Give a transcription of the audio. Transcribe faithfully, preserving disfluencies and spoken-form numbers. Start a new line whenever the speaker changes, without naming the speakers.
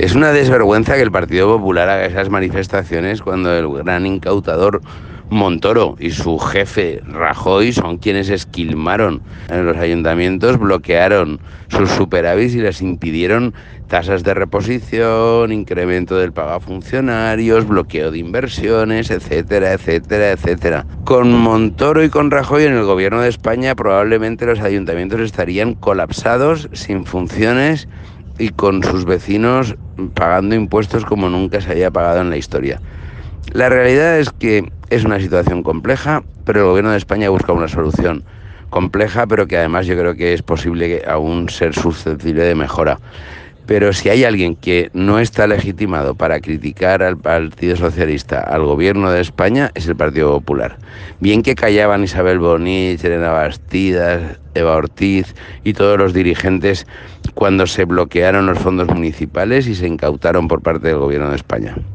Es una desvergüenza que el Partido Popular haga esas manifestaciones cuando el gran incautador Montoro y su jefe Rajoy son quienes esquilmaron en los ayuntamientos, bloquearon sus superávits y les impidieron tasas de reposición, incremento del pago a funcionarios, bloqueo de inversiones, etcétera, etcétera, etcétera. Con Montoro y con Rajoy en el gobierno de España probablemente los ayuntamientos estarían colapsados, sin funciones y con sus vecinos pagando impuestos como nunca se había pagado en la historia. La realidad es que es una situación compleja, pero el gobierno de España busca una solución compleja, pero que además yo creo que es posible aún ser susceptible de mejora. Pero si hay alguien que no está legitimado para criticar al Partido Socialista, al gobierno de España, es el Partido Popular. Bien que callaban Isabel Bonich, Elena Bastidas, Eva Ortiz y todos los dirigentes cuando se bloquearon los fondos municipales y se incautaron por parte del gobierno de España.